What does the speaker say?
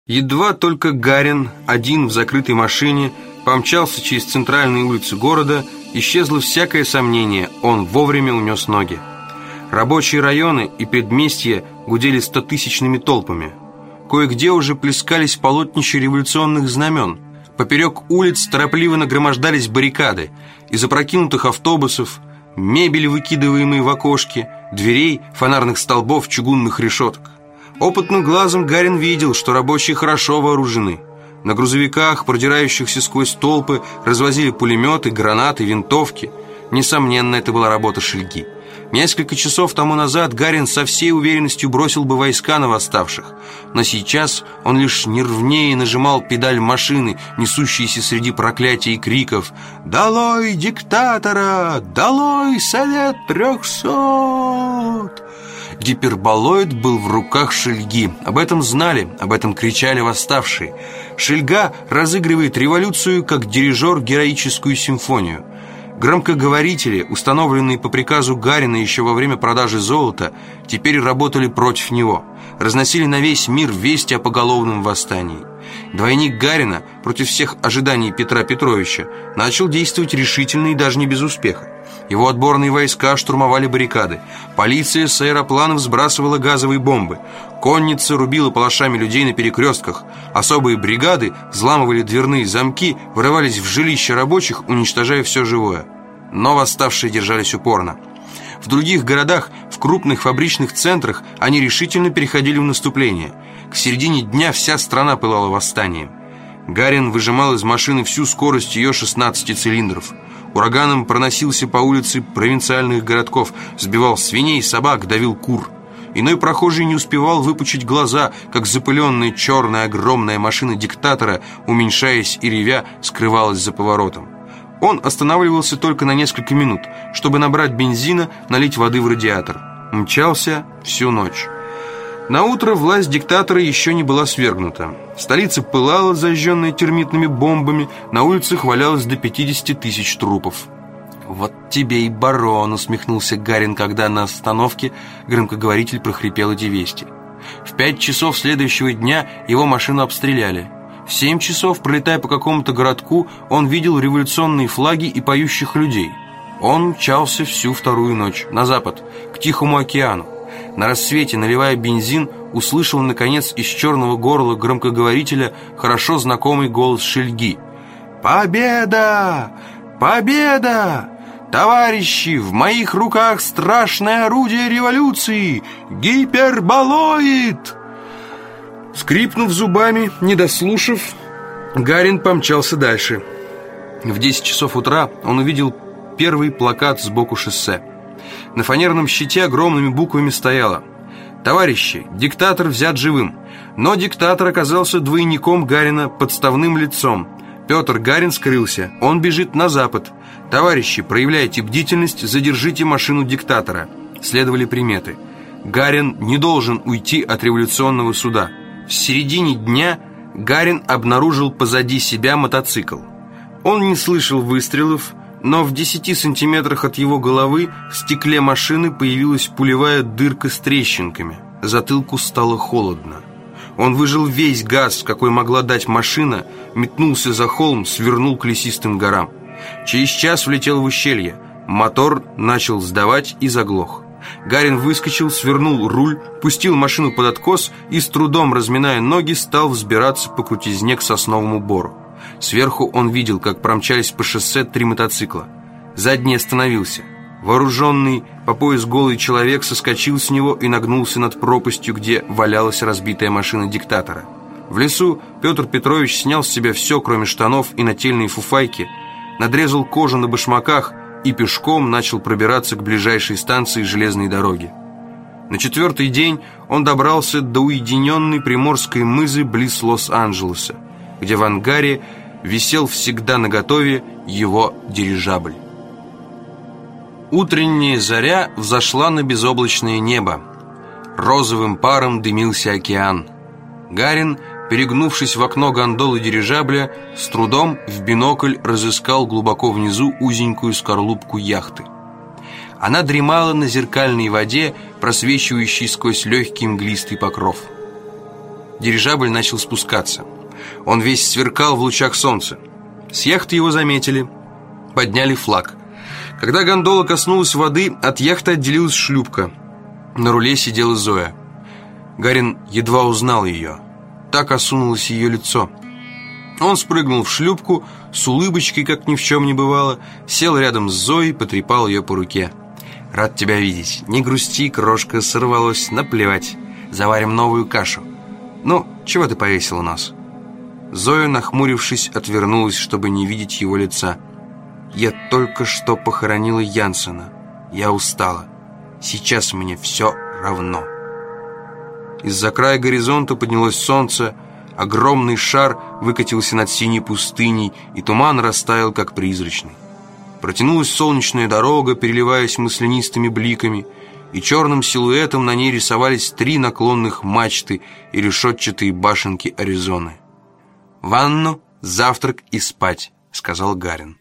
Едва только Гарин, один в закрытой машине, помчался через центральные улицы города, исчезло всякое сомнение, он вовремя унес ноги. Рабочие районы и предместья гудели стотысячными толпами. Кое-где уже плескались полотнища революционных знамен. Поперек улиц торопливо нагромождались баррикады. Из опрокинутых автобусов, мебели, выкидываемой в окошки, дверей, фонарных столбов, чугунных решеток. Опытным глазом Гарин видел, что рабочие хорошо вооружены. На грузовиках, продирающихся сквозь толпы, развозили пулеметы, гранаты, винтовки. Несомненно, это была работа Шельги. Несколько часов тому назад Гарин со всей уверенностью бросил бы войска на восставших. Но сейчас он лишь нервнее нажимал педаль машины, несущейся среди проклятий и криков: «Долой диктатора! Долой Совет 300!» Гиперболоид был в руках Шельги. Об этом знали, об этом кричали восставшие. Шельга разыгрывает революцию, как дирижер героическую симфонию. Громкоговорители, установленные по приказу Гарина еще во время продажи золота, теперь работали против него, разносили на весь мир вести о поголовном восстании. Двойник Гарина, против всех ожиданий Петра Петровича, начал действовать решительно и даже не без успеха. Его отборные войска штурмовали баррикады, полиция с аэропланов сбрасывала газовые бомбы, конница рубила палашами людей на перекрестках, особые бригады взламывали дверные замки, врывались в жилища рабочих, уничтожая все живое. Но восставшие держались упорно. В других городах, в крупных фабричных центрах они решительно переходили в наступление. К середине дня вся страна пылала восстанием. Гарин выжимал из машины всю скорость ее 16 цилиндров. Ураганом проносился по улице провинциальных городков, сбивал свиней, собак, давил кур. Иной прохожий не успевал выпучить глаза, как запыленная черная огромная машина диктатора, уменьшаясь и ревя, скрывалась за поворотом. Он останавливался только на несколько минут, чтобы набрать бензина, налить воды в радиатор. Мчался всю ночь. Наутро власть диктатора еще не была свергнута. Столица пылала, зажженная термитными бомбами, на улицах валялось до 50 тысяч трупов. «Вот тебе и барон», — усмехнулся Гарин, когда на остановке громкоговоритель прохрипел эти вести. В 5 часов следующего дня его машину обстреляли. В 7 часов, пролетая по какому-то городку, он видел революционные флаги и поющих людей. Он мчался всю вторую ночь на запад, к Тихому океану. На рассвете, наливая бензин, услышал, наконец, из черного горла громкоговорителя хорошо знакомый голос Шельги. «Победа! Победа! Товарищи, в моих руках страшное орудие революции! Гиперболоид!» Скрипнув зубами, не дослушав, Гарин помчался дальше. В 10 часов утра он увидел первый плакат сбоку шоссе. На фанерном щите огромными буквами стояло: «Товарищи, диктатор взят живым». Но диктатор оказался двойником Гарина, подставным лицом. Петр Гарин скрылся, он бежит на запад. «Товарищи, проявляйте бдительность, задержите машину диктатора». Следовали приметы. Гарин не должен уйти от революционного суда. В середине дня Гарин обнаружил позади себя мотоцикл. Он не слышал выстрелов, но в 10 сантиметрах от его головы в стекле машины появилась пулевая дырка с трещинками. Затылку стало холодно. Он выжил весь газ, какой могла дать машина, метнулся за холм, свернул к лесистым горам. Через час влетел в ущелье. Мотор начал сдавать и заглох. Гарин выскочил, свернул руль, пустил машину под откос и, с трудом разминая ноги, стал взбираться по крутизне к сосновому бору. Сверху он видел, как промчались по шоссе 3 мотоцикла. Задний остановился. Вооруженный по пояс голый человек соскочил с него и нагнулся над пропастью, где валялась разбитая машина диктатора. В лесу Петр Петрович снял с себя все, кроме штанов и нательной фуфайки, надрезал кожу на башмаках и пешком начал пробираться к ближайшей станции железной дороги. На 4-й день он добрался до уединенной приморской мызы близ Лос-Анджелеса, где в ангаре висел всегда наготове его дирижабль. Утренняя заря взошла на безоблачное небо. Розовым паром дымился океан. Гарин, перегнувшись в окно гондолы дирижабля, с трудом в бинокль разыскал глубоко внизу узенькую скорлупку яхты. Она дремала на зеркальной воде, просвечивающей сквозь легкий мглистый покров. дирижабль начал спускаться. Он весь сверкал в лучах солнца. С яхты его заметили, подняли флаг. Когда гондола коснулась воды, от яхты отделилась шлюпка. На руле сидела Зоя. Гарин едва узнал ее. Так осунулось ее лицо. Он спрыгнул в шлюпку, с улыбочкой, как ни в чем не бывало, сел рядом с Зоей, потрепал ее по руке. «Рад тебя видеть. Не грусти, крошка, сорвалось, наплевать. Заварим новую кашу. Ну, чего ты повесила нос?» Зоя, нахмурившись, отвернулась, чтобы не видеть его лица. «Я только что похоронила Янсена. Я устала. Сейчас мне все равно». Из-за края горизонта поднялось солнце, огромный шар выкатился над синей пустыней, и туман растаял, как призрачный. Протянулась солнечная дорога, переливаясь маслянистыми бликами, и черным силуэтом на ней рисовались 3 наклонных мачты и решетчатые башенки Аризоны. «Ванну, завтрак и спать», — сказал Гарин.